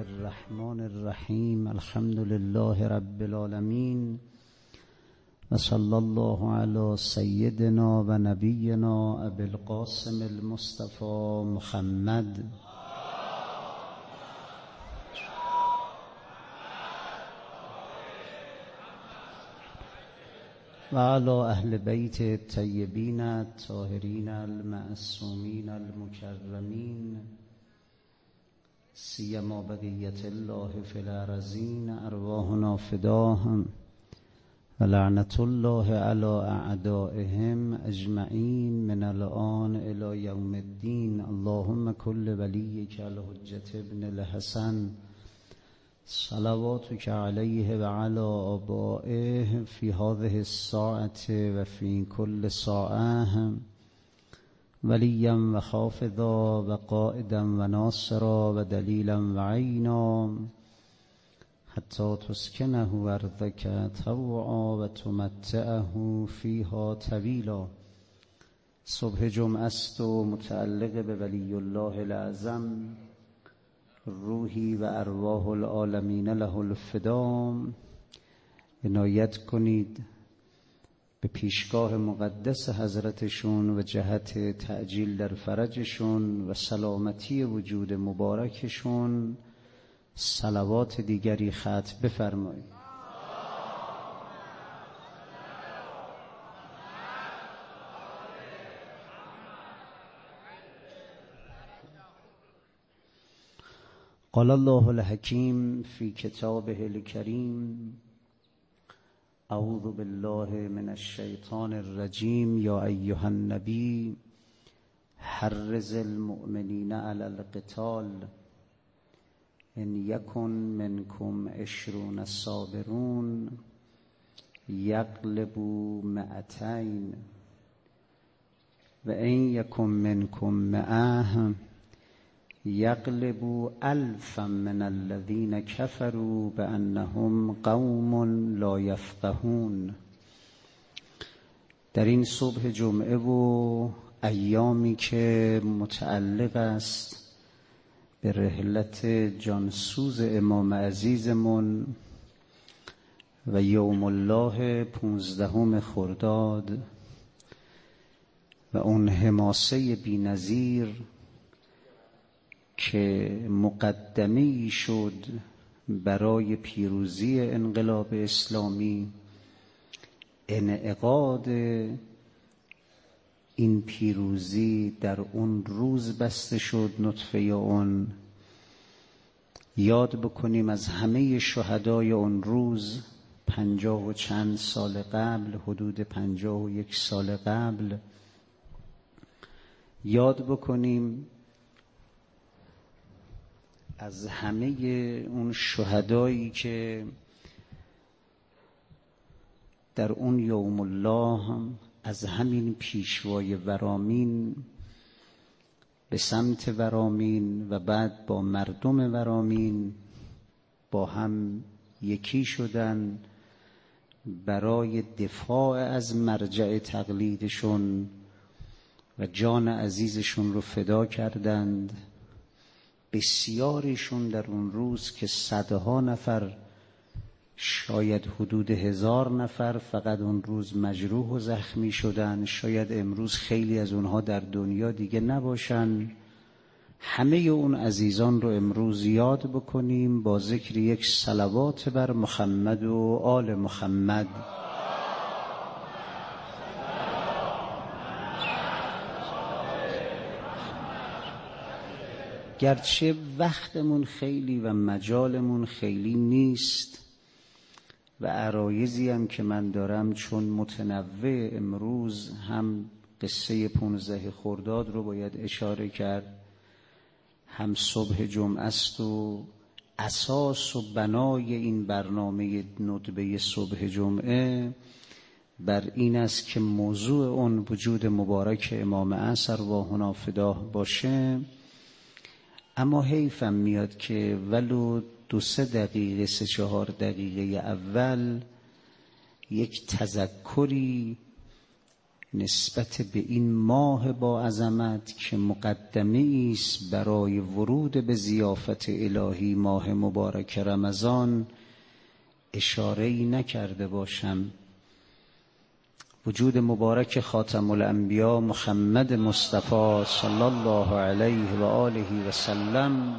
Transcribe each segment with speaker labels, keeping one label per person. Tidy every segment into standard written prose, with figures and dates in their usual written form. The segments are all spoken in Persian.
Speaker 1: الرحمن الرحیم. الحمد لله رب العالمین و صلی الله علی سیدنا و نبینا ابی القاسم المصطفى محمد و علی اهل بیت الطیبین الطاهرین المعصومین المکرمین سیما بقیة الله فی الارضین. ارواحنا فداهم و لعنت الله علی اعدائهم اجمعین من الآن الی یوم الدین. اللهم کل ولیک الحجة ابن الحسن صلواتک علیه و علی آبائه فی هذه الساعة و فی کل ساعة ولیا و حافظا و قائدا و ناصرا و دلیلا و عینا حتی تسکنه ارضک طوعا و تمتعه فیها طویلا. صبح جمعه است و متعلق به ولی الله الاعظم روحی و ارواح العالمین له الفدا. عنایت کنید به پیشگاه مقدس حضرتشون و جهت تعجیل در فرجشون و سلامتی وجود مبارکشون صلوات دیگری ختم بفرمایید. قال الله الحکیم فی کتابه الکریم اعوذ بالله من الشیطان الرجیم. یا ایها النبی حرض المؤمنین علی القتال ان یکن منکم 20 صابرون یغلبوا 200 و ان یکن منکم 100 یغلبوا 1000 من الذین کفروا بانهم قوم لا یفقهون. در این صبح جمعه و ایامی که متعلق است به رحلت جانسوز امام عزیزمون و یوم الله 15 خرداد و اون حماسه بی‌نظیر که مقدمه‌ای شد برای پیروزی انقلاب اسلامی، انعقاد این پیروزی در اون روز بسته شد. نطفه اون یاد بکنیم از همه شهدای اون روز 50 و چند سال قبل، حدود 51 سال قبل، یاد بکنیم از همه اون شهدایی که در اون یوم الله از همین پیشوای ورامین به سمت ورامین و بعد با مردم ورامین با هم یکی شدن برای دفاع از مرجع تقلیدشون و جان عزیزشون رو فدا کردند. بسیاریشون در اون روز که صدها نفر، شاید حدود 1000 نفر فقط اون روز مجروح و زخمی شدن، شاید امروز خیلی از اونها در دنیا دیگه نباشن. همه اون عزیزان رو امروز یاد بکنیم با ذکر یک صلوات بر محمد و آل محمد. گرچه وقتمون خیلی و مجالمون خیلی نیست و عرایضی هم که من دارم چون متنوع، امروز هم قصه 15 خرداد رو باید اشاره کرد، هم صبح جمعه است و اساس و بنای این برنامه ندبه صبح جمعه بر این است که موضوع اون وجود مبارک امام عصر ارواحنا فداه باشه. اما حیفم میاد که ولو 2-3 دقیقه 3-4 دقیقه اول یک تذکری نسبت به این ماه با عظمت که مقدمه است برای ورود به ضیافت الهی ماه مبارک رمضان اشاره‌ای نکرده باشم. وجود مبارک خاتم الانبیا محمد مصطفی صلی الله علیه و آله و سلم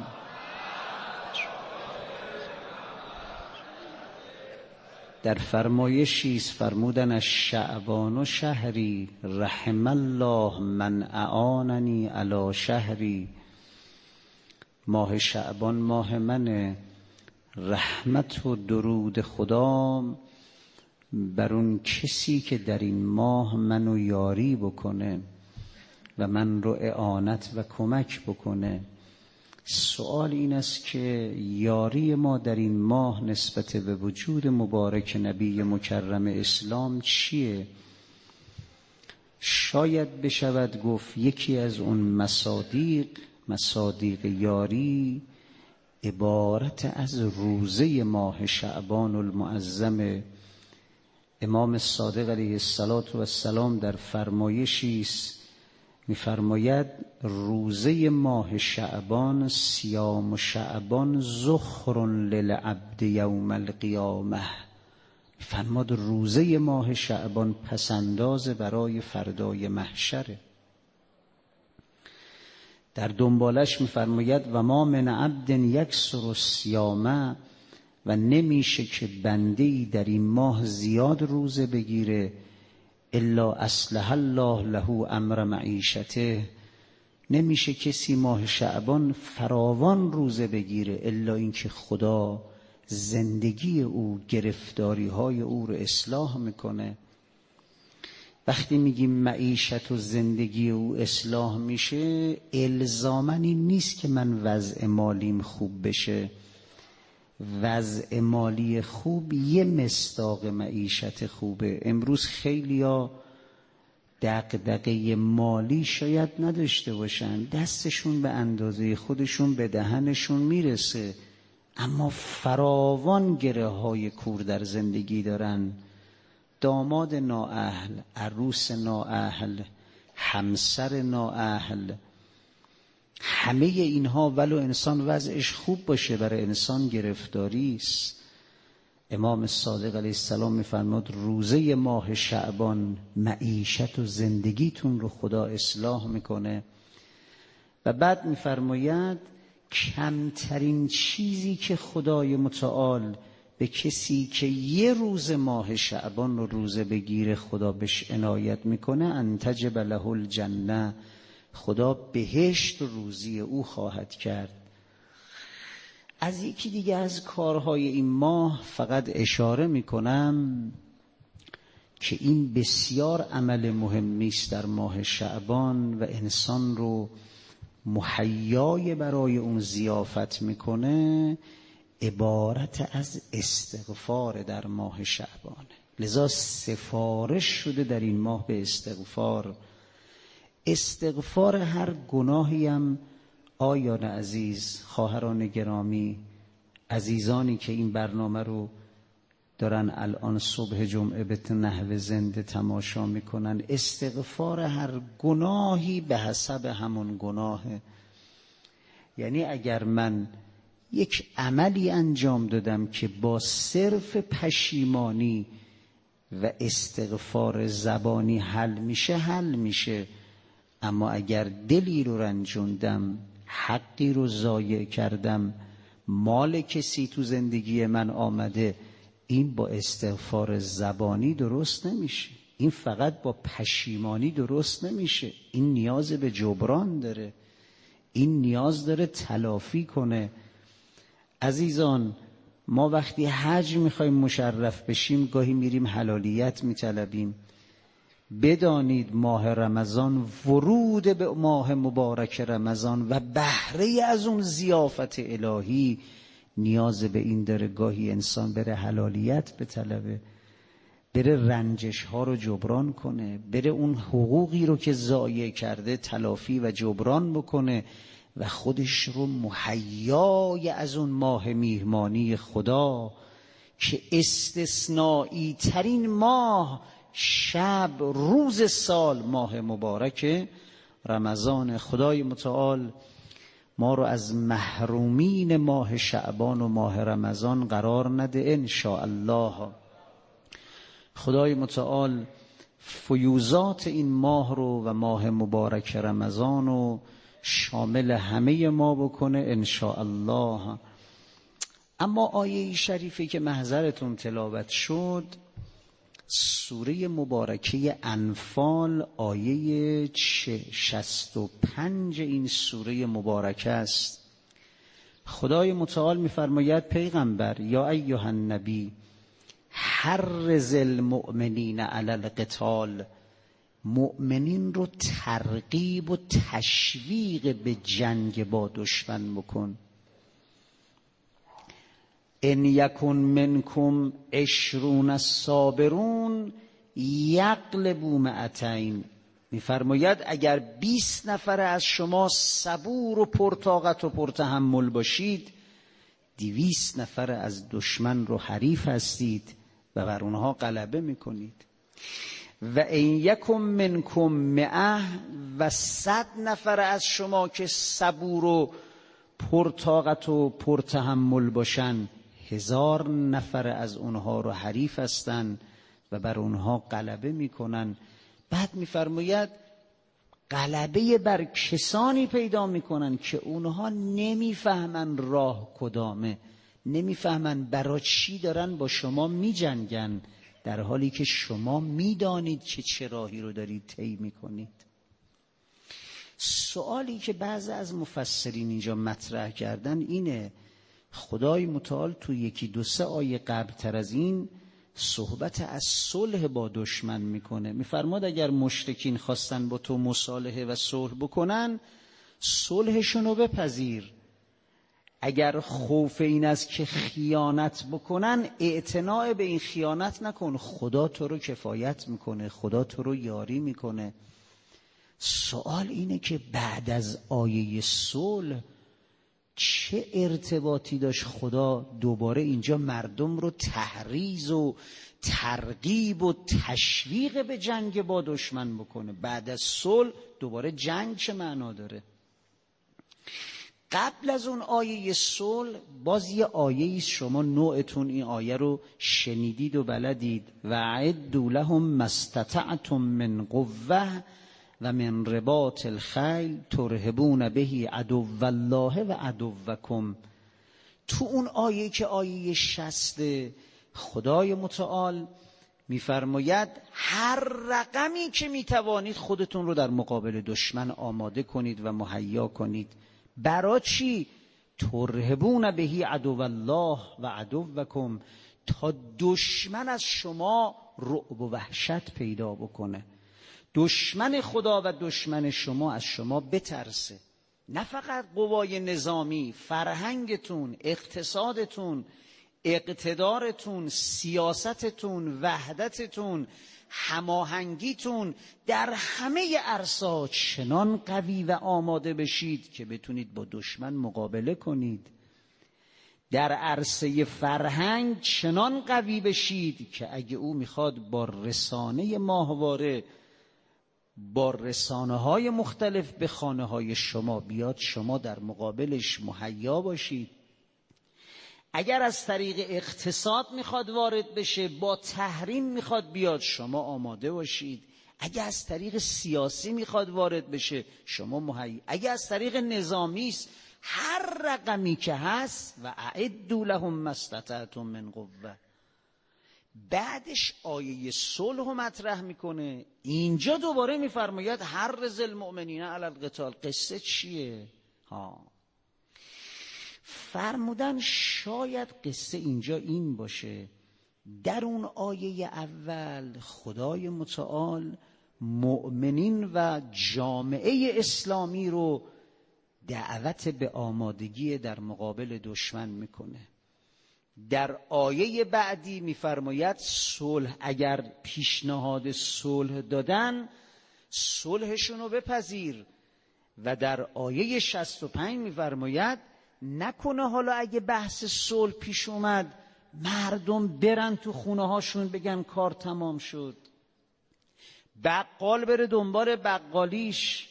Speaker 1: در فرمایشی است فرمودن از شعبان و شهری رحم الله من اعاننی علی شهری. ماه شعبان ماه منه، رحمت و درود خدا بر اون کسی که در این ماه منو یاری بکنه و من رو اعانت و کمک بکنه. سوال این است که یاری ما در این ماه نسبت به وجود مبارک نبی مکرم اسلام چیه؟ شاید بشود گفت یکی از اون مصادیق یاری عبارت از روزه ماه شعبان المعظم. امام صادق علیه السلام در فرمایشی است می‌فرماید روزه ماه شعبان، صیام شعبان ذخر للعبد یوم القیامه. فرمود روزه ماه شعبان پسنداز برای فردای محشره. در دنبالش می‌فرماید و ما من عبد یکثر الصیام، و نمیشه که بنده‌ای در این ماه زیاد روزه بگیره الا اصلح الله له امر معیشته. نمیشه کسی ماه شعبان فراوان روزه بگیره الا اینکه خدا زندگی او، گرفتاری های او رو اصلاح میکنه. وقتی میگیم معیشت و زندگی او اصلاح میشه، الزاماً این نیست که من وضع مالیم خوب بشه. وضع مالی خوب یه مصداق معیشت خوبه. امروز خیلیا دغدغه مالی شاید نداشته باشن، دستشون به اندازه خودشون به دهنشون میرسه، اما فراوان گره های کور در زندگی دارن. داماد نااهل، عروس نااهل، همسر نااهل، همه اینها ولو انسان وضعش خوب باشه برای انسان گرفتاری است. امام صادق علیه السلام می‌فرماد روزه ماه شعبان معیشت و زندگیتون رو خدا اصلاح میکنه. و بعد می‌فرماید کمترین چیزی که خدای متعال به کسی که یه روز ماه شعبان رو روزه بگیره خدا بهش عنایت میکنه، انتجب له الجنه، خدا بهشت روزی او خواهد کرد. از یکی دیگه از کارهای این ماه فقط اشاره میکنم که این بسیار عمل مهمی است در ماه شعبان و انسان رو مهیای برای اون ضیافت میکنه، عبارت از استغفار در ماه شعبان. لذا سفارش شده در این ماه به استغفار هر گناهی هم. آیان عزیز، خواهران گرامی، عزیزانی که این برنامه رو دارن الان صبح جمعه به نحو زنده تماشا میکنن، استغفار هر گناهی به حسب همون گناهه. یعنی اگر من یک عملی انجام دادم که با صرف پشیمانی و استغفار زبانی حل میشه، اما اگر دلی رو رنجوندم، حقی رو ضایع کردم، مال کسی تو زندگی من آمده، این با استغفار زبانی درست نمیشه، این فقط با پشیمانی درست نمیشه، این نیاز به جبران داره، این نیاز داره تلافی کنه. عزیزان، ما وقتی حج میخوایم مشرف بشیم گاهی میریم حلالیت میطلبیم. بدانید ماه رمضان، ورود به ماه مبارک رمضان و بهره از اون ضیافت الهی نیاز به این داره گاهی انسان بره حلالیت بطلبه، بره رنجش ها رو جبران کنه، بره اون حقوقی رو که ضایع کرده تلافی و جبران بکنه و خودش رو مهیای از اون ماه میهمانی خدا که استثنایی ترین ماه شب روز سال ماه مبارک رمضان. خدای متعال ما رو از محرومین ماه شعبان و ماه رمضان قرار نده ان شاء الله. خدای متعال فیوزات این ماه رو و ماه مبارک رمضان رو شامل همه ما بکنه ان شاء الله. اما آیه شریفی که محضرتون تلاوت شد سوره مبارکه انفال آیه 65 این سوره مبارکه است. خدای متعال می‌فرماید پیغمبر یا ایها النبی حرض المؤمنین علی القتال، مؤمنین رو ترغیب و تشویق به جنگ با دشمن بکن. ان یکن منکم 20 صابرون یغلبوا 200. میفرماید اگر 20 نفر از شما صبور و پرطاقت و پرتحمل باشید 200 نفر از دشمن رو حریف هستید و بر اونها غلبه میکنید. و ان یکم منکم 100 و 100 نفر از شما که صبور و پرطاقت و پرتحمل باشن 1000 نفر از اونها رو حریف هستن و بر اونها غلبه میکنن. بعد میفرماید غلبه بر کسانی پیدا میکنن که اونها نمیفهمن راه کدامه، نمیفهمن برای چی دارن با شما میجنگن، در حالی که شما میدانید که چه راهی رو دارید طی میکنید. سوالی که بعضی از مفسرین اینجا مطرح کردن اینه، خدای متعال تو 1-2-3 آیه قبل تر از این صحبت از صلح با دشمن میکنه. میفرماد اگر مشرکین خواستن با تو مصالحه و صلح بکنن صلحشون رو بپذیر، اگر خوف این است که خیانت بکنن اعتناء به این خیانت نکن، خدا تو رو کفایت میکنه، خدا تو رو یاری میکنه. سوال اینه که بعد از آیه صلح چه ارتباطی داشت خدا دوباره اینجا مردم رو تحریض و ترغیب و تشویق به جنگ با دشمن بکنه؟ بعد از صلح دوباره جنگ چه معنا داره؟ قبل از اون آیه صلح باز یه آیه شما نوعتون این آیه رو شنیدید و بلدید، و اعدوا لهم ما استطعتم من قوة و من رباط الخیل ترهبون به عدو الله و عدوکم. تو اون آیه که آیه 60 خدای متعال میفرماید هر رقمی که میتوانید خودتون رو در مقابل دشمن آماده کنید و مهیا کنید. برای چی؟ ترهبون به عدو الله و عدوکم، تا دشمن از شما رعب و وحشت پیدا بکنه، دشمن خدا و دشمن شما از شما بترسه. نه فقط قوای نظامی، فرهنگتون، اقتصادتون، اقتدارتون، سیاستتون، وحدتتون، هماهنگیتون در همه عرصات چنان قوی و آماده بشید که بتونید با دشمن مقابله کنید. در عرصه فرهنگ چنان قوی بشید که اگه او میخواد با رسانه ماهواره، با رسانه‌های مختلف به خانه‌های شما بیاد، شما در مقابلش مهیا باشید. اگر از طریق اقتصاد میخواد وارد بشه، با تحریم میخواد بیاد، شما آماده باشید. اگر از طریق سیاسی میخواد وارد بشه، شما مهیا. اگر از طریق نظامی است، هر رقمی که هست، و اعدوا لهم ما استطعتم من قوة. بعدش آیه صلح رو مطرح میکنه. اینجا دوباره میفرماید حرض المؤمنین علی القتال. قصه چیه؟ فرمودن شاید قصه اینجا این باشه، در اون آیه اول خدای متعال مؤمنین و جامعه اسلامی رو دعوت به آمادگی در مقابل دشمن میکنه. در آیه بعدی میفرماید صلح، اگر پیشنهاد صلح دادن صلحشون رو بپذیر. و در آیه 65 میفرماید نکنه حالا اگه بحث صلح پیش اومد مردم برن تو خونه هاشون بگن کار تمام شد. بقال بره دنبال بقالیش،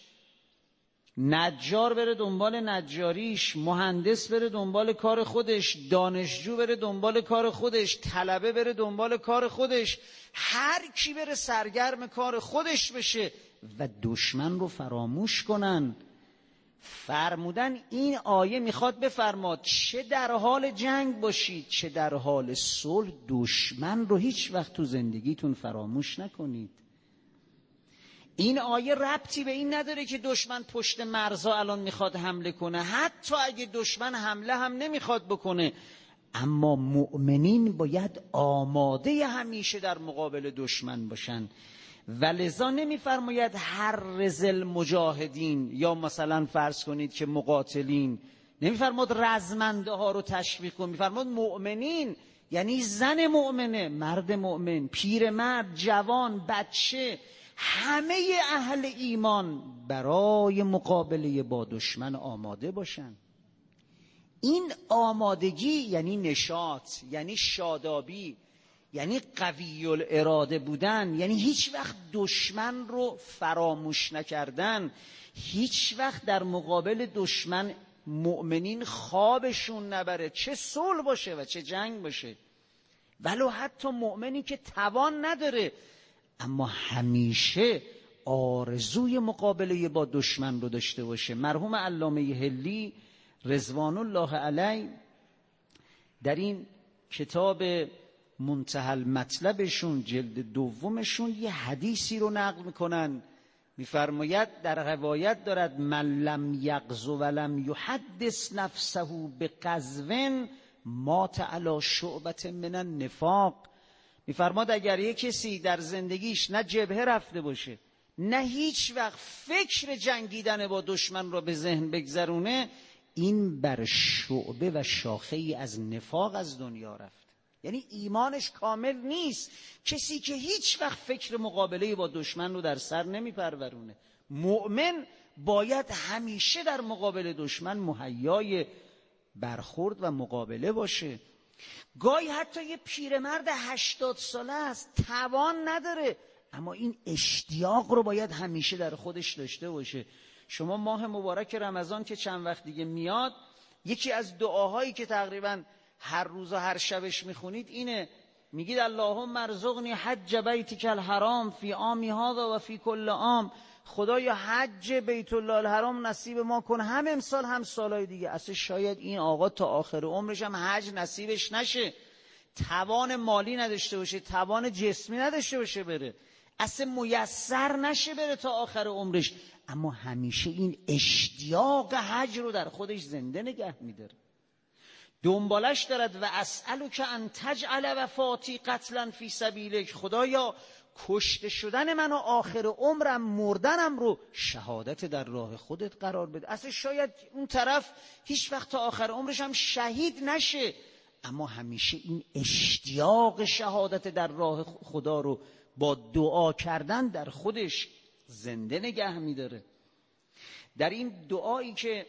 Speaker 1: نجار بره دنبال نجاریش، مهندس بره دنبال کار خودش، دانشجو بره دنبال کار خودش، طلبه بره دنبال کار خودش، هر کی بره سرگرم کار خودش بشه و دشمن رو فراموش کنن. فرمودن این آیه میخواد بفرماد چه در حال جنگ باشید چه در حال صلح، دشمن رو هیچ وقت تو زندگیتون فراموش نکنید. این آیه ربطی به این نداره که دشمن پشت مرزها الان میخواد حمله کنه، حتی اگه دشمن حمله هم نمیخواد بکنه، اما مؤمنین باید آماده همیشه در مقابل دشمن باشن. ولذا نمیفرماید حرز المجاهدین یا مثلا فرض کنید که مقاتلین، نمیفرماید رزمنده ها رو تشویق کن، میفرماید مؤمنین، یعنی زن مؤمنه، مرد مؤمن، پیرمرد، جوان، بچه، همه اهل ایمان برای مقابله با دشمن آماده باشن. این آمادگی یعنی نشاط، یعنی شادابی، یعنی قوی الاراده بودن، یعنی هیچ وقت دشمن رو فراموش نکردن. هیچ وقت در مقابل دشمن مؤمنین خوابشون نبره، چه صلح باشه و چه جنگ باشه. ولو حتی مؤمنی که توان نداره اما همیشه آرزوی مقابله با دشمن رو داشته باشه. مرحوم علامه حلی رضوان الله علیه در این کتاب منتهی المطلبشون جلد دومشون یه حدیثی رو نقل میکنن، میفرماید در روایت دارد من لم یغزو ولم یحدث نفسه بغزو مات علی شعبة من النفاق. میفرماد اگر یک کسی در زندگیش نه جبهه رفته باشه نه هیچ وقت فکر جنگیدن با دشمن رو به ذهن بگذرونه، این بر شعبه و شاخه ای از نفاق از دنیا رفت، یعنی ایمانش کامل نیست. کسی که هیچ وقت فکر مقابله با دشمن رو در سر نمیپرورونه. مؤمن باید همیشه در مقابل دشمن مهیای برخورد و مقابله باشه. گاهی حتی یه پیرمرد 80 ساله است، توان نداره، اما این اشتیاق رو باید همیشه در خودش داشته باشه. شما ماه مبارک رمضان که چند وقت دیگه میاد، یکی از دعاهایی که تقریبا هر روز و هر شبش میخونید اینه، میگید اللهم ارزقنی حج بیتک الحرام فی عامی هذا و فی کل عام. خدایا حج بیت الله الحرام نصیب ما کن، هم امسال هم سالهای دیگه. اصلا شاید این آقا تا آخر عمرش هم حج نصیبش نشه، توان مالی نداشته باشه، توان جسمی نداشته باشه بره، اصلا میسر نشه بره تا آخر عمرش، اما همیشه این اشتیاق حج رو در خودش زنده نگه میداره، دنبالش دارد. و اسألک ان تجعل وفاتی قتلا فی سبیلک، خدایا کشته شدن من و آخر عمرم مردنم رو شهادت در راه خودت قرار بده. اصلا شاید اون طرف هیچ وقت تا آخر عمرش هم شهید نشه، اما همیشه این اشتیاق شهادت در راه خدا رو با دعا کردن در خودش زنده نگه میداره. در این دعایی که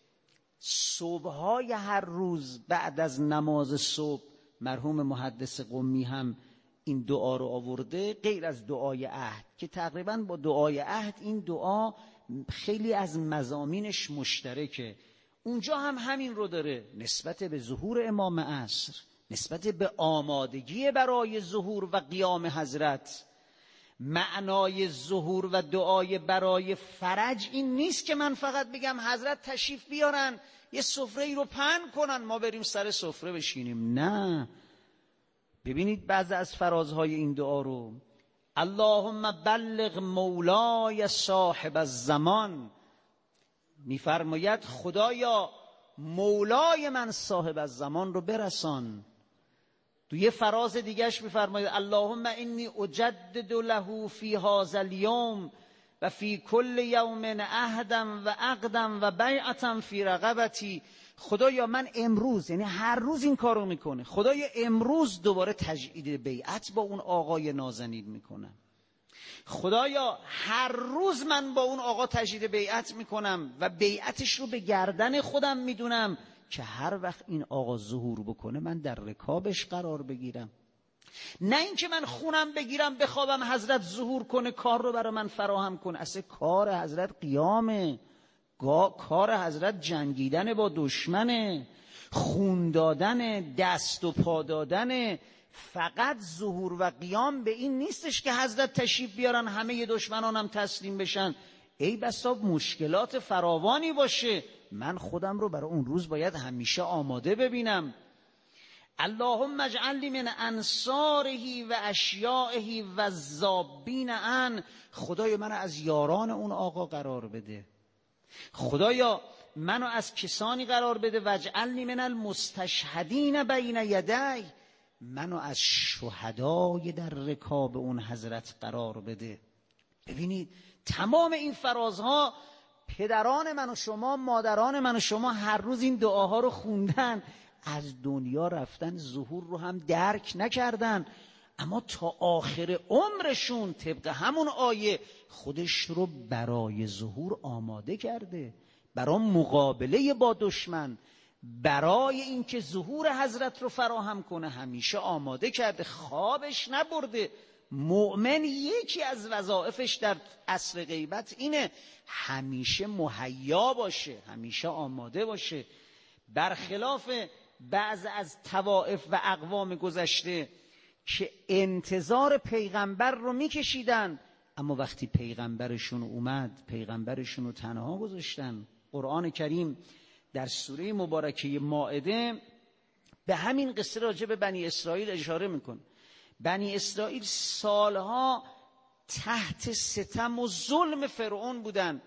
Speaker 1: صبح‌های هر روز بعد از نماز صبح مرحوم محدث قمی هم این دعا رو آورده، غیر از دعای عهد که تقریبا با دعای عهد این دعا خیلی از مضامینش مشترکه، اونجا هم همین رو داره نسبت به ظهور امام عصر، نسبت به آمادگی برای ظهور و قیام حضرت. معنای ظهور و دعای برای فرج این نیست که من فقط بگم حضرت تشریف بیارن یه سفره ای رو پهن کنن ما بریم سر سفره بشینیم، نه. ببینید بعضی از فرازهای این دعا رو، اللهم بلغ مولای صاحب الزمان، میفرماید خدایا مولای من صاحب الزمان رو برسان. تو یه فراز دیگهش میفرماید اللهم انی اجدد له فی هذا الیوم و فی کل یوم عهدا و عقدا و بیعتا فی رقبتی. خدایا من امروز، یعنی هر روز این کارو میکنه، خدایا امروز دوباره تجدید بیعت با اون آقای نازنین میکنم، خدایا هر روز من با اون آقا تجدید بیعت میکنم و بیعتش رو به گردن خودم میدونم که هر وقت این آقا ظهور بکنه من در رکابش قرار بگیرم. نه اینکه من خونم بگیرم بخوابم حضرت ظهور کنه کار رو برای من فراهم کنه. اصلا کار حضرت قیامه، کار حضرت جنگیدن با دشمنه، خون دادن، دست و پا دادن. فقط ظهور و قیام به این نیستش که حضرت تشریف بیارن همه دشمنانم تسلیم بشن. ای بسا مشکلات فراوانی باشه، من خودم رو برای اون روز باید همیشه آماده ببینم. اللهم اجعلنی من انصاره و اشیائه و الذابین عن. خدایا منو از یاران اون آقا قرار بده، خدایا منو از کسانی قرار بده. واجعلنی من المستشهدین بین یدی. منو از شهدای در رکاب اون حضرت قرار بده. ببینید تمام این فرازها پدران من و شما، مادران من و شما هر روز این دعاها رو خوندن، از دنیا رفتن، ظهور رو هم درک نکردن، اما تا آخر عمرشون طبق همون آیه خودش رو برای ظهور آماده کرده، برای مقابله با دشمن، برای اینکه ظهور حضرت رو فراهم کنه همیشه آماده کرده، خوابش نبرده. مؤمن یکی از وظایفش در عصر غیبت اینه همیشه مهیا باشه، همیشه آماده باشه. برخلاف بعض از طوائف و اقوام گذشته که انتظار پیغمبر رو میکشیدن، اما وقتی پیغمبرشون اومد پیغمبرشون رو تنها گذاشتن. قرآن کریم در سوره مبارکه مائده به همین قصه راجع به بنی اسرائیل اشاره میکنه. بنی اسرائیل سالها تحت ستم و ظلم فرعون بودن،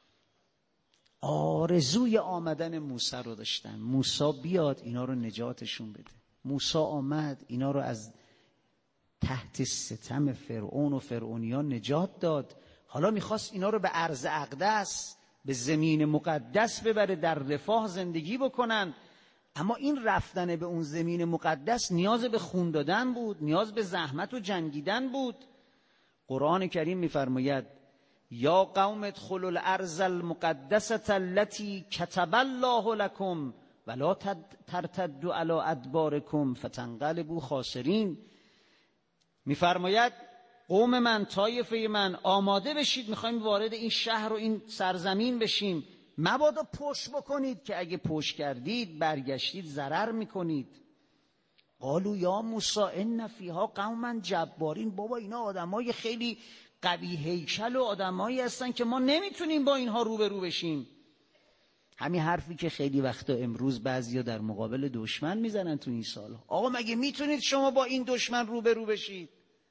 Speaker 1: آرزوی آمدن موسی رو داشتن، موسی بیاد اینا رو نجاتشون بده. موسی آمد اینا رو از تحت ستم فرعون و فرعونیان نجات داد. حالا میخواست اینا رو به ارض اقدس، به زمین مقدس ببره، در رفاه زندگی بکنن. اما این رفتن به اون زمین مقدس نیاز به خون دادن بود، نیاز به زحمت و جنگیدن بود. قرآن کریم میفرماید یا قوم ادخلوا الارض المقدسة التي كتب الله لكم ولا ترتدوا على ادباركم فتنقلبوا خاسرین. میفرماید قوم من، طایفه من، آماده بشید، میخوایم وارد این شهر و این سرزمین بشیم، مبادا پشت بکنید که اگه پشت کردید برگشتید ضرر میکنید. قالوا یا موسی ان فیها قوما جبارین. بابا اینا آدمای خیلی قوی هیکل و آدمایی هستن که ما نمیتونیم با اینها روبرو بشیم. همین حرفی که خیلی وقتا امروز بعضیا در مقابل دشمن میزنن تو این سال. آقا مگه میتونید شما با این دشمن روبرو بشید؟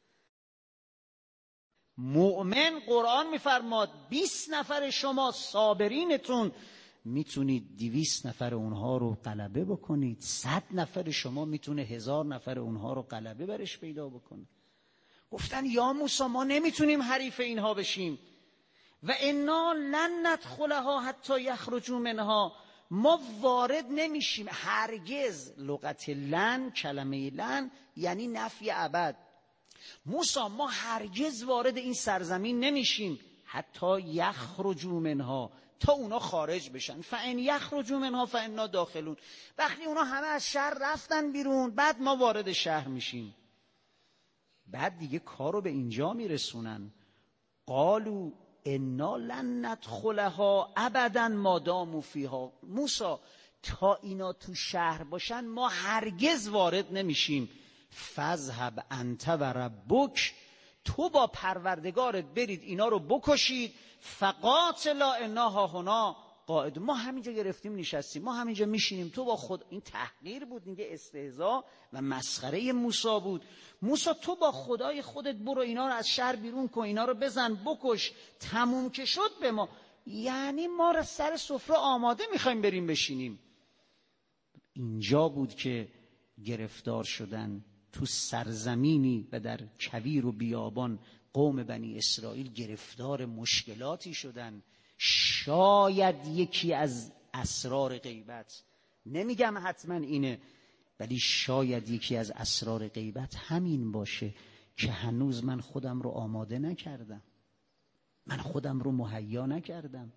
Speaker 1: مؤمن قرآن میفرماد 20 نفر شما صابرینتون میتونید 200 نفر اونها رو غلبه بکنید، 100 نفر شما میتونه 1000 نفر اونها رو غلبه برش پیدا بکنه. گفتن یا موسی ما نمیتونیم حریف اینها بشیم و انا لن ندخلها حتی یخرجوا منها. ما وارد نمیشیم هرگز. لغت لن، کلمه لن یعنی نفی ابد. موسی ما هرگز وارد این سرزمین نمیشیم حتی یخرجوا منها، تا اونا خارج بشن. فان یخرجوا منها فانا داخلون. وقتی اونا همه از شهر رفتن بیرون بعد ما وارد شهر میشیم. بعد دیگه کارو به اینجا میرسونن قالوا انا لن ندخلها ابدا ما داموا فیها. موسی تا اینا تو شهر باشن ما هرگز وارد نمیشیم. فذهب انت و ربک. تو با پروردگارت برید اینا رو بکشید. فقاتلا انا هاهنا قاعد. ما همینجا گرفتیم نشستیم، ما همینجا میشینیم. تو با خود. این تحقیر بود، این استهزاء و مسخره موسی بود. موسی تو با خدای خودت برو اینا رو از شهر بیرون کن، اینا رو بزن بکش، تموم که شد به ما. یعنی ما رو سر سفره آماده میخوایم بریم بشینیم. اینجا بود که گرفتار شدن تو سرزمینی و در کویر و بیابان. قوم بنی اسرائیل گرفتار مشکلاتی شدن. شاید یکی از اسرار غیبت، نمیگم حتما اینه، ولی شاید یکی از اسرار غیبت همین باشه که هنوز من خودم رو آماده نکردم، من خودم رو مهیا نکردم.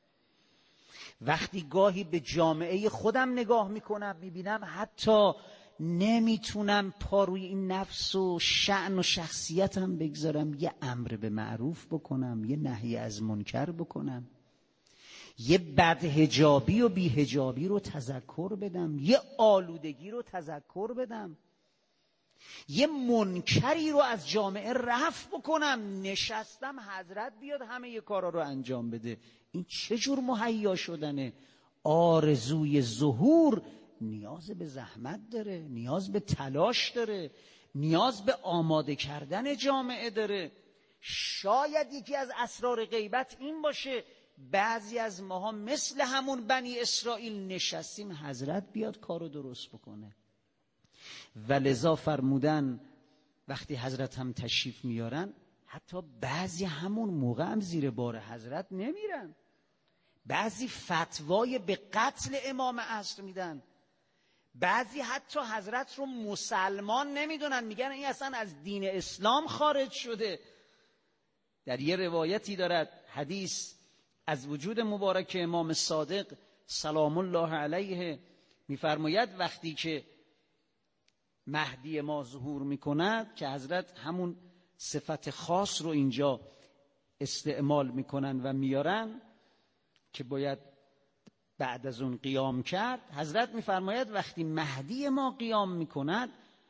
Speaker 1: وقتی گاهی به جامعه خودم نگاه میکنم میبینم حتی نمیتونم پا روی این نفس و شأن و شخصیتم بگذارم، یه امر به معروف بکنم، یه نهی از منکر بکنم، یه بدحجابی و بیحجابی رو تذکر بدم، یه آلودگی رو تذکر بدم، یه منکری رو از جامعه رفع بکنم. نشستم حضرت بیاد همه یه کارا رو انجام بده. این چه جور مهیا شدنه؟ آرزوی ظهور نیاز به زحمت داره، نیاز به تلاش داره، نیاز به آماده کردن جامعه داره. شاید یکی از اسرار غیبت این باشه بعضی از ماها مثل همون بنی اسرائیل نشستیم حضرت بیاد کارو درست بکنه. و لذا فرمودن وقتی حضرت هم تشریف میارن حتی بعضی همون موقع هم زیر بار حضرت نمیرن، بعضی فتوای به قتل امام عصر میدن، بعضی حتی حضرت رو مسلمان نمیدونن، میگن این اصلا از دین اسلام خارج شده. در یه روایتی دارد حدیث از وجود مبارک امام صادق سلام الله علیه میفرماید وقتی که مهدی ما ظهور میکند که حضرت همون صفت خاص رو اینجا استعمال میکنن و میارن که باید بعد از اون قیام کرد. حضرت میفرماید وقتی مهدی ما قیام میکند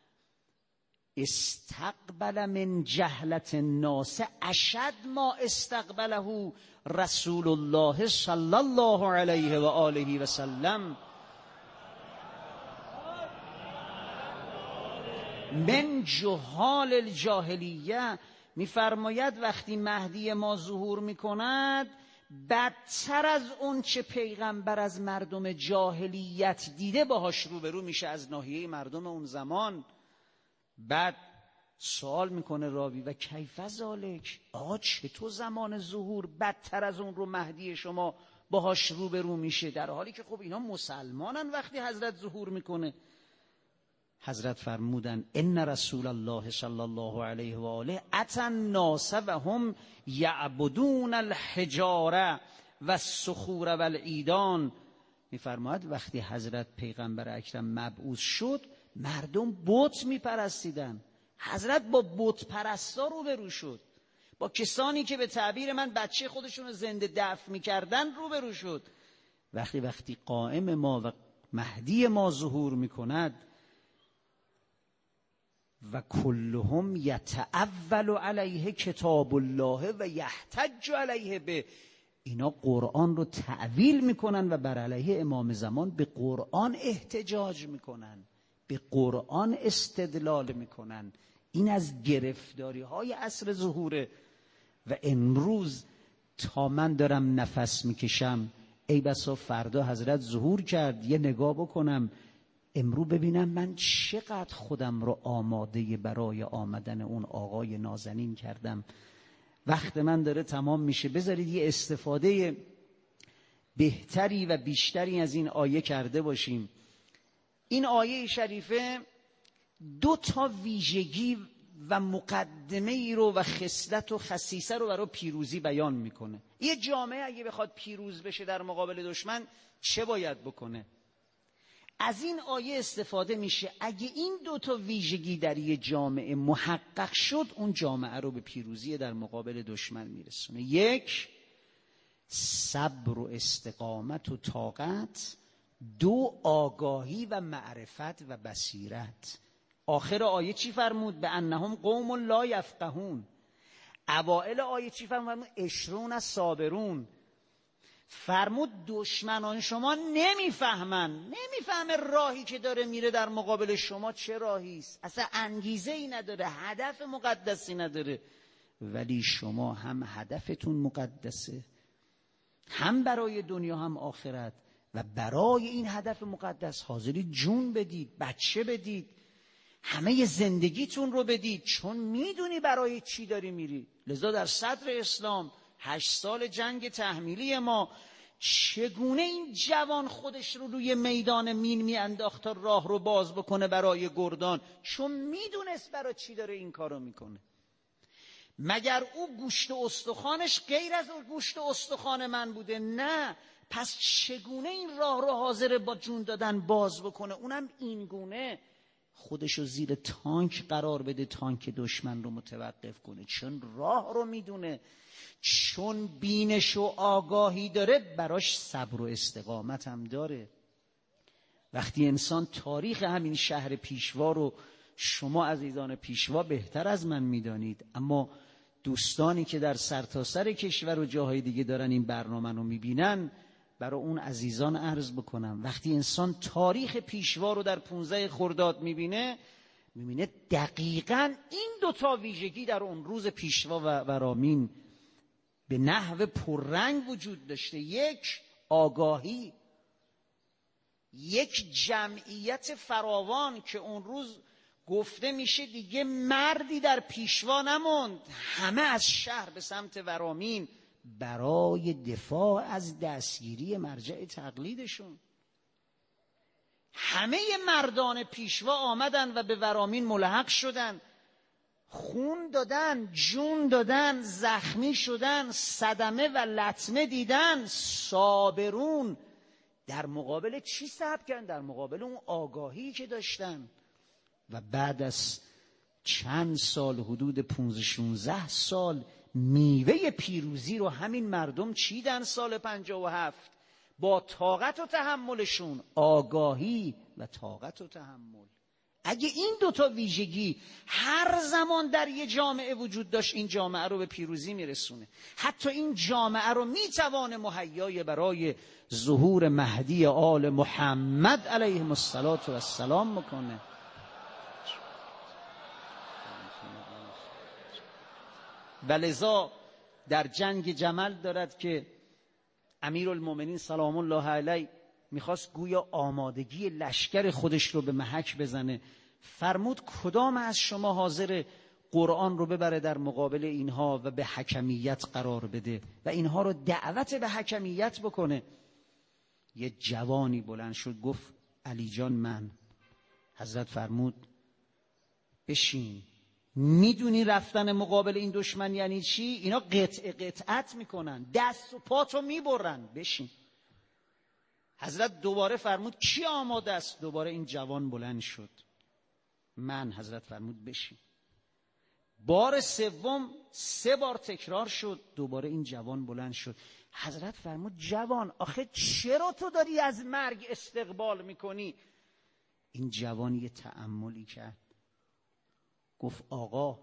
Speaker 1: استقبل من جهلت الناس اشد ما استقبله رسول الله صلی الله علیه و آله و سلم. من جهال الجاهلیه میفرماید وقتی مهدی ما ظهور میکند بدتر از اون چه پیغمبر از مردم جاهلیت دیده باهاش روبرو میشه از ناحیه مردم اون زمان. بعد سوال میکنه راوی و کیف ذالک، آقا چطور زمان ظهور بدتر از اون رو مهدی شما باهاش روبرو میشه، در حالی که خب اینا مسلمانن وقتی حضرت ظهور میکنه؟ حضرت فرمودن ان رسول الله صلی الله علیه و آله اتى الناس و هم یعبدون الحجاره و الصخور و العیدان. میفرماید وقتی حضرت پیغمبر اکرم مبعوث شد مردم بت میپرستیدن، حضرت با بت پرستا روبرو شد، با کسانی که به تعبیر من بچه خودشون رو زنده دفن میکردن روبرو شد. وقتی قائم ما و مهدی ما ظهور میکند و کلهم یتأول علیه کتاب الله و یحتج علیه به، اینا قرآن رو تعویل میکنن و بر علیه امام زمان به قرآن احتجاج میکنن، به قرآن استدلال میکنن. این از گرفتاری های عصر ظهوره. و امروز تا من دارم نفس میکشم ای بسا فردا حضرت ظهور کرد یه نگاه بکنم امروز ببینم من چقدر خودم رو آماده برای آمدن اون آقای نازنین کردم. وقت من داره تمام میشه، بذارید یه استفاده بهتری و بیشتری از این آیه کرده باشیم. این آیه شریفه 2 ویژگی و مقدمه ای رو و خصلت و خصیصه رو برای پیروزی بیان میکنه. یه جامعه اگه بخواد پیروز بشه در مقابل دشمن چه باید بکنه؟ از این آیه استفاده میشه. اگه این 2 ویژگی در یه جامعه محقق شد اون جامعه رو به پیروزی در مقابل دشمن میرسونه. 1 صبر و استقامت و طاقت، 2 آگاهی و معرفت و بصیرت. آخر آیه چی فرمود؟ به انهم قوم لا یفقهون. اوائل آیه چی فرمود؟ اشرون از صابرون. فرمود دشمنان شما نمیفهمه راهی که داره میره در مقابل شما چه راهی است، اصلا انگیزه ای نداره، هدف مقدسی نداره. ولی شما هم هدفتون مقدسه، هم برای دنیا هم آخرت، و برای این هدف مقدس حاضری جون بدید، بچه بدید، همه زندگیتون رو بدید، چون میدونی برای چی داری میری. لذا در صدر اسلام 8 سال جنگ تحمیلی ما چگونه این جوان خودش رو روی میدان مین میانداخت تا راه رو باز بکنه برای گردان، چون میدونست برای چی داره این کارو میکنه. مگر او گوشت و استخوانش غیر از اون گوشت و استخوان من بوده؟ نه. پس چگونه این راه رو حاضر با جون دادن باز بکنه، اونم این گونه خودشو زیر تانک قرار بده، تانک دشمن رو متوقف کنه. چون راه رو میدونه، چون بینش و آگاهی داره، براش صبر و استقامت هم داره. وقتی انسان تاریخ همین شهر پیشوا رو، شما عزیزان پیشوا بهتر از من میدانید، اما دوستانی که در سرتاسر کشور و جاهای دیگه دارن این برنامه رو میبینن، برای اون عزیزان عرض بکنم وقتی انسان تاریخ پیشوا رو در 15 خرداد میبینه دقیقاً این دوتا ویژگی در اون روز پیشوا و رامین به نحو پررنگ وجود داشته. یک، آگاهی، یک جمعیت فراوان که اون روز گفته میشه دیگه مردی در پیشوا نموند، همه از شهر به سمت ورامین برای دفاع از دستگیری مرجع تقلیدشون. همه مردان پیشوا آمدن و به ورامین ملحق شدن، خون دادن، جون دادن، زخمی شدن، صدمه و لطمه دیدن. صابرون در مقابل چی صبر کردن؟ در مقابل اون آگاهی که داشتن. و بعد از چند سال، حدود 15-16 سال، میوه پیروزی رو همین مردم چیدن. سال 57 با طاقت و تحملشون، آگاهی و طاقت و تحمل. اگه این دوتا ویژگی هر زمان در یه جامعه وجود داشت، این جامعه رو به پیروزی میرسونه. حتی این جامعه رو میتوانه مهیای برای ظهور مهدی آل محمد علیهم السلام میکنه. ولذا در جنگ جمل دارد که امیرالمومنین سلام الله علیه میخواست گویا آمادگی لشکر خودش رو به محک بزنه. فرمود کدام از شما حاضر قرآن رو ببره در مقابل اینها و به حکمیت قرار بده و اینها رو دعوت به حکمیت بکنه؟ یه جوانی بلند شد گفت علی جان من. حضرت فرمود بشین. میدونی رفتن مقابل این دشمن یعنی چی؟ اینا قطعت میکنن، دست و پاتو میبرن، بشین. حضرت دوباره فرمود کی آماده است؟ دوباره این جوان بلند شد، من. حضرت فرمود بشین. بار سوم 3 بار تکرار شد، دوباره این جوان بلند شد. حضرت فرمود جوان آخه چرا تو داری از مرگ استقبال میکنی؟ این جوان یه تأملی کرد، گفت آقا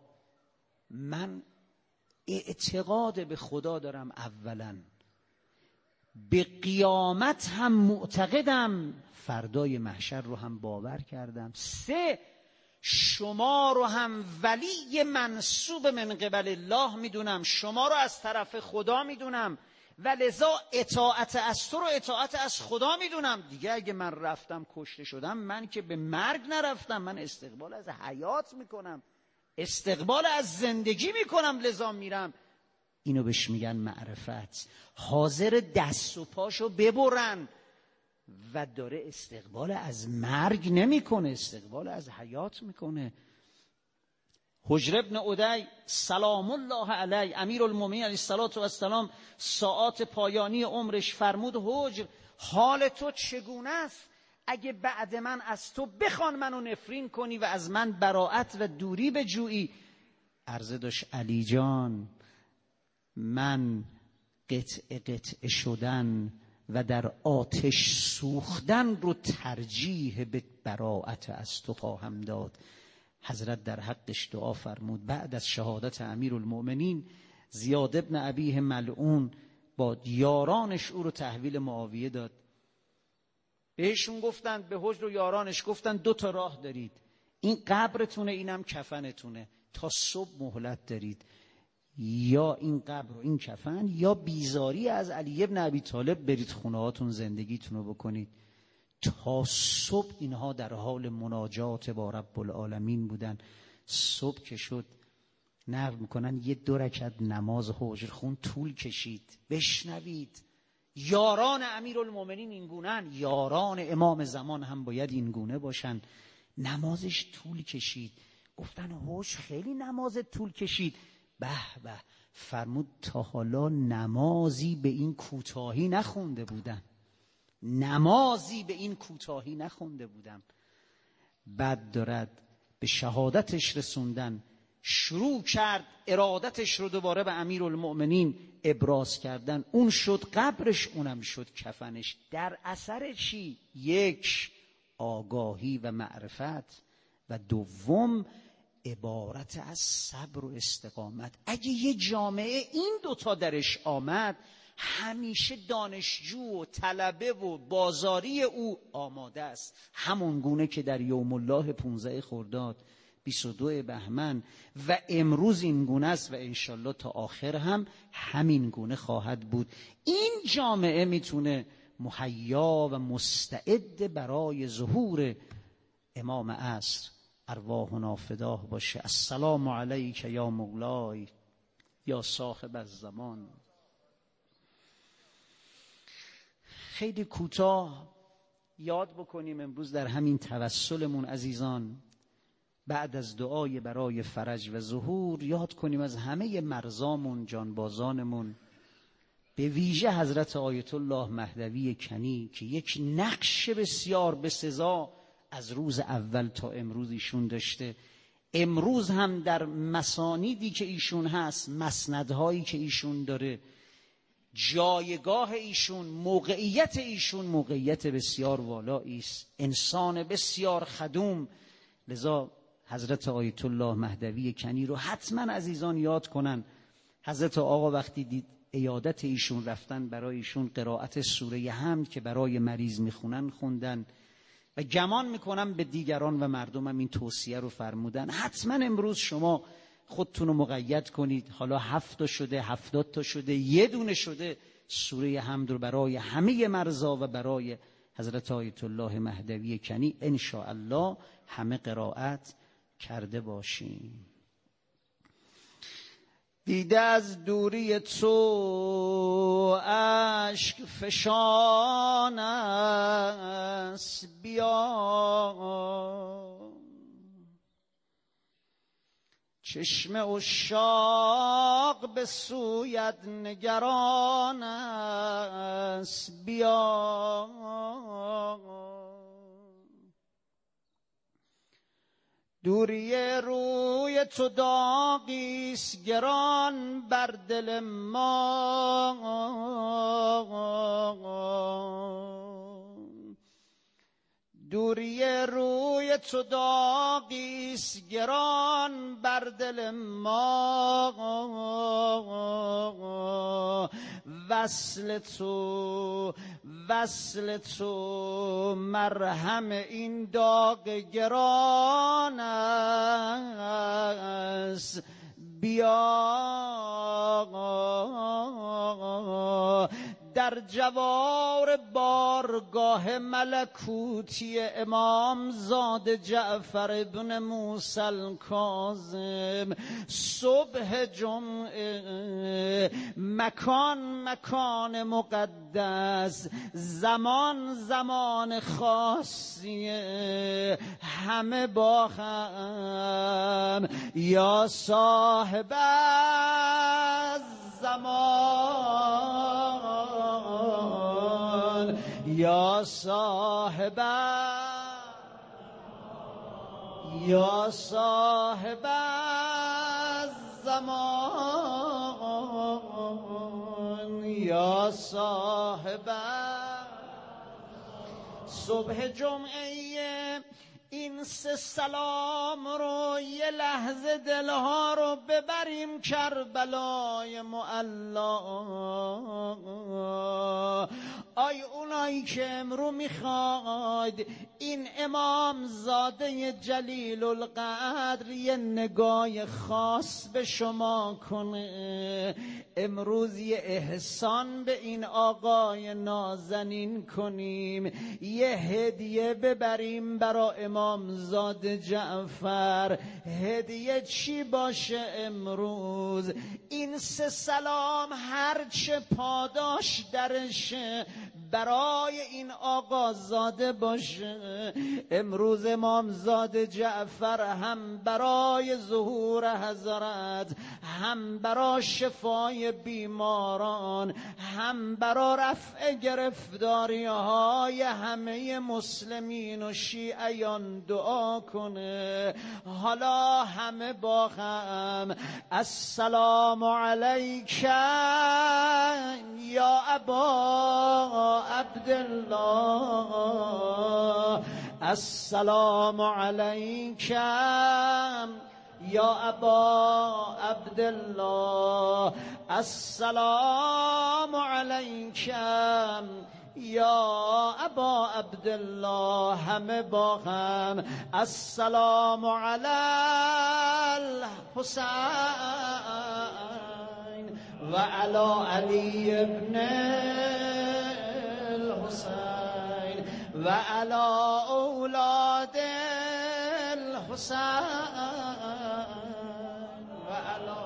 Speaker 1: من اعتقاد به خدا دارم، اولا به قیامت هم معتقدم، فردای محشر رو هم باور کردم، 3 شما رو هم ولی منصوب من قبل الله میدونم، شما رو از طرف خدا میدونم و لذا اطاعت از تو رو اطاعت از خدا میدونم. دیگه اگه من رفتم کشته شدم، من که به مرگ نرفتم، من استقبال از حیات میکنم، استقبال از زندگی میکنم، لذا میرم. اینو بهش میگن معرفت. حاضر دست و پاشو ببرن و داره استقبال از مرگ نمیکنه، استقبال از حیات میکنه. حجر ابن عدی سلام الله علیه امیرالمومنین علیه السلام ساعات پایانی عمرش فرمود حجر حال تو چگونه است؟ اگه بعد من از تو بخوان منو نفرین کنی و از من براءت و دوری بجویی. عرضه داشت علی جان من قطع شدن و در آتش سوختن رو ترجیح به براءت از تو خواهم داد. حضرت در حقش دعا فرمود. بعد از شهادت امیرالمؤمنین زیاد ابن ابیه ملعون با یارانش او رو تحویل معاویه داد. بهشون گفتن، به حجر و یارانش گفتن 2 تا راه دارید، این قبرتونه اینم کفنتونه، تا صبح مهلت دارید، یا این قبر و این کفن یا بیزاری از علی ابن ابی طالب برید خونه هاتون زندگیتون رو بکنید. تا صبح اینها در حال مناجات با رب العالمین بودن. صبح که شد نقل میکنن 2 رکعت نماز حجر خون طول کشید. بشنوید یاران امیرالمومنین این گونه‌اند، یاران امام زمان هم باید این گونه باشن. نمازش طول کشید. گفتن حجر خیلی نماز طول کشید. به به، فرمود تا حالا نمازی به این کوتاهی نخونده بودم، نمازی به این کوتاهی نخونده بودم. بعد دارد به شهادتش رسوندن شروع کرد، ارادتش رو دوباره به امیرالمؤمنین ابراز کردن. اون شد قبرش، اونم شد کفنش. در اثر چی؟ یک، آگاهی و معرفت، و دوم عبارت از صبر و استقامت. اگه یه جامعه این دوتا درش آمد، همیشه دانشجو و طلبه و بازاری او آماده است. همون گونه که در یوم الله 15 خرداد 22 بهمن و امروز این گونه است و انشالله تا آخر هم همین گونه خواهد بود. این جامعه میتونه مهیا و مستعد برای ظهور امام عصر ارواحنا فداه باشه. السلام علیک یا مولای یا صاحب الزمان. خیلی کوتاه یاد بکنیم امروز در همین توسلمون عزیزان، بعد از دعای برای فرج و ظهور، یاد کنیم از همه مرزامون، جانبازانمون، به ویژه حضرت آیت الله مهدوی کنی که یک نقش بسیار بسزا از روز اول تا امروز ایشون داشته. امروز هم در مسانیدی که ایشون هست، مسندهایی که ایشون داره، جایگاه ایشون، موقعیت ایشون موقعیت بسیار والایی است. انسان بسیار خدوم. لذا حضرت آیت الله مهدوی کنی رو حتما عزیزان یاد کنن. حضرت آقا وقتی دید عیادت ایشون رفتن، برای ایشون قرائت سوره حمد که برای مریض میخونن خوندن و گمان میکنم به دیگران و مردمم این توصیه رو فرمودن. حتما امروز شما خودتون رو مقید کنید، حالا 7 تا شده، 70 تا شده، یه دونه شده، سوره حمد رو برای همه مرزا و برای حضرت آیت الله مهدوی کنی ان شاء الله همه قرائت کرده باشیم. دیده از دوری تو اشک فشان است، بیا چشم عشاق به سویت نگران است، بیا دوری روی تو داغی است گران بر دل ما، دوری روی تو داغی است گران بر دل ما، وصل تو مرهم این داغ گران است، بیا در جوار بارگاه ملکوتی امام زاده جعفر ابن موسی الکاظم، صبح جمعه، مکان مقدس، زمان خاصیه، همه با هم یا صاحب الزمان، یا صاحب الزمان، یا صاحب صبح جمعه. این 3 سلام رو یه لحظه دلها رو ببریم کربلای معلا. آی اونایی که امرو میخواید این امام زاده جلیل القدر یه نگاه خاص به شما کنه، امروز یه احسان به این آقای نازنین کنیم، یه هدیه ببریم برای امام زاده جعفر. هدیه چی باشه امروز؟ این 3 سلام هرچه پاداش درشه برای این آقازاده باشه. امروز امامزاده جعفر هم برای ظهور حضرت، هم برای شفای بیماران، هم برای رفع گرفتاری های همه مسلمین و شیعیان دعا کنه. حالا همه با هم السلام علیک یا ابا عبدالله، السلام علیک یا ابا عبدالله، السلام علیک یا ابا عبدالله. همه با هم السلام علی الحسین و علی علی ابن الحسین و علی اولاد الحسین و علی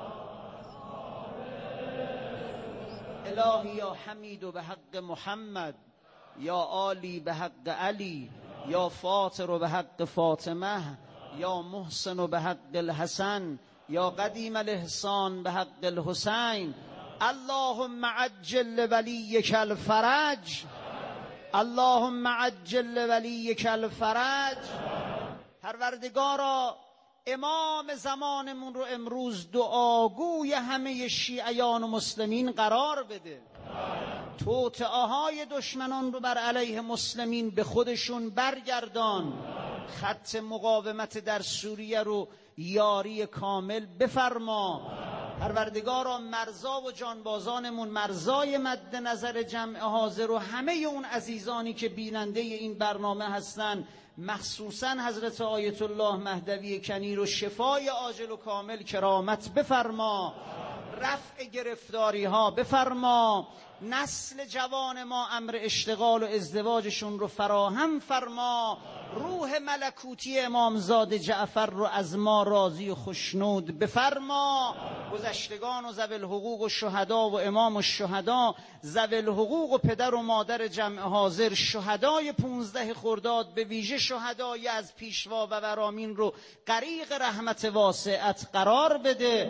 Speaker 1: الهی یا حمید و به حق محمد، یا عالی به حق علی، یا فاطر و به حق فاطمه، یا محسن و به حق الحسن، یا قدیم الاحسان به حق الحسین. اللهم عجل ولیک الفرج، اللهم عجل ولیک الفرج. پروردگارا امام زمانمون رو امروز دعاگوی همه شیعیان و مسلمین قرار بده. توطئه‌های دشمنان رو بر علیه مسلمین به خودشون برگردان. خط مقاومت در سوریه رو یاری کامل بفرما. پروردگارا مرزا و جانبازانمون، مرزای مد نظر جمع حاضر و همه اون عزیزانی که بیننده این برنامه هستن، مخصوصا حضرت آیت الله مهدوی کنی رو شفای عاجل و کامل کرامت بفرما. رفع گرفتاری ها بفرما. نسل جوان ما امر اشتغال و ازدواجشون رو فراهم فرما. روح ملکوتی امامزاده جعفر رو از ما راضی و خوشنود بفرما. گذشتگان و ذوی الحقوق و شهدا و امام الشهدا، ذوی الحقوق و پدر و مادر جمع حاضر، شهدای 15 خرداد، به ویژه شهدای از پیشوا و ورامین رو غریق رحمت واسعت قرار بده.